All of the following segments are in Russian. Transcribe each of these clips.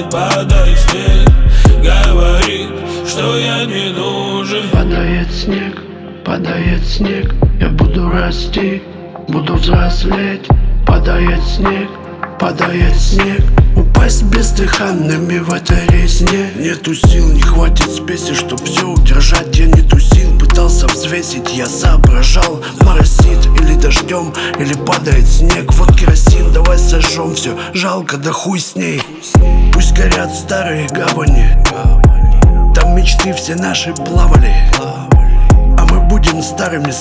падает снег. Говорит, что я не нужен. Падает снег, я буду расти, буду взрослеть. Падает снег, упасть бездыханными в этой резне. Нету сил, не хватит спеси, чтоб все удержать. Я не тусил, пытался взвесить, я соображал. Моросит или дождем, или падает снег. Вот керосин, давай сожжем все, жалко, да хуй с ней. Пусть горят старые гавани, там мечты все наши плавали. А мы будем старыми.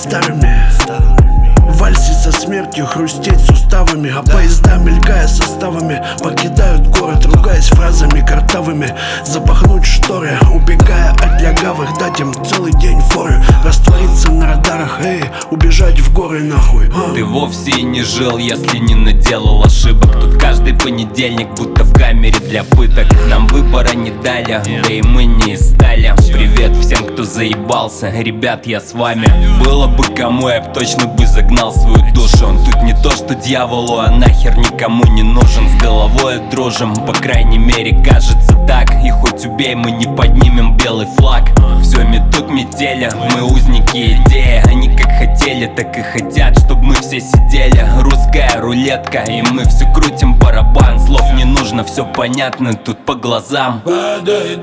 В вальсе со смертью хрустеть суставами, а поезда, мелькая составами, покидают город, ругаясь фразами картавыми. Запахнуть шторы, убегая от лягавых, дать им целый день форы. Раствориться на радарах, убежать в горы нахуй. Ты вовсе и не жил, если не наделал ошибок. Тут каждый понедельник будто в камере для пыток. Нам выбора не дали, да и мы не стали. Привет всем, кто заебался, ребят, я с вами. Было бы кому, я б точно бы загнал свою душу. Он тут не то что дьяволу, а нахер никому не нужен. С головой дружим, по крайней мере кажется так. И хоть убей, мы не поднимем белый флаг. Все метут метели, мы узники идеи. Они как хотели, так и хотят, чтобы мы все сидели. Русская рулетка, и мы все крутим барабан. Слов не нужно, все понятно тут по глазам. Падает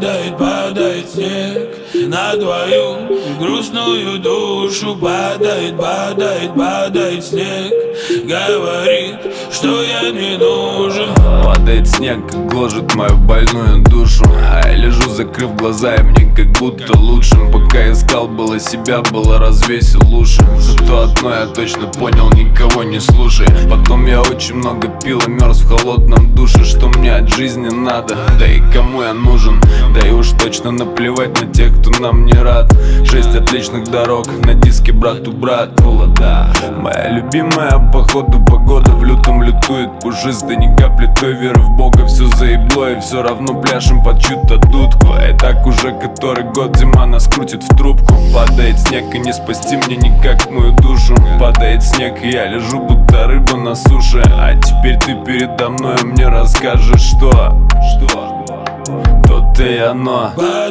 снег на твою грустную душу. Падает снег, говорит, что я не нужен. Падает снег, как гложет мою больную душу. А я лежу, закрыв глаза, и мне как будто лучше. Пока искал было себя, было развесил уши. Зато одно я точно понял, никого не слушай. Потом я очень много пил и мерз в холодном душе. Что мне от жизни надо, да и кому я нужен. Да и уж точно наплевать на тех, кто нам не рад. 6 отличных дорог, на диске брату брат. Моя любимая походу погода, в лютом лютует пушистой, ни капли той веры в Бога. Все заебло и все равно пляшем под чью-то дудку. И так уже который год зима нас крутит в трубку. Падает снег и не спасти мне никак мою душу. Падает снег и я лежу будто рыба на суше. А теперь ты передо мной мне расскажешь, что то-то и оно.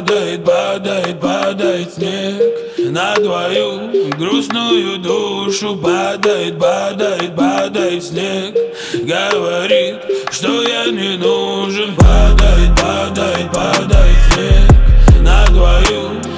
Падает снег на твою грустную душу. Падает снег, говорит, что я не нужен. Падает снег на твою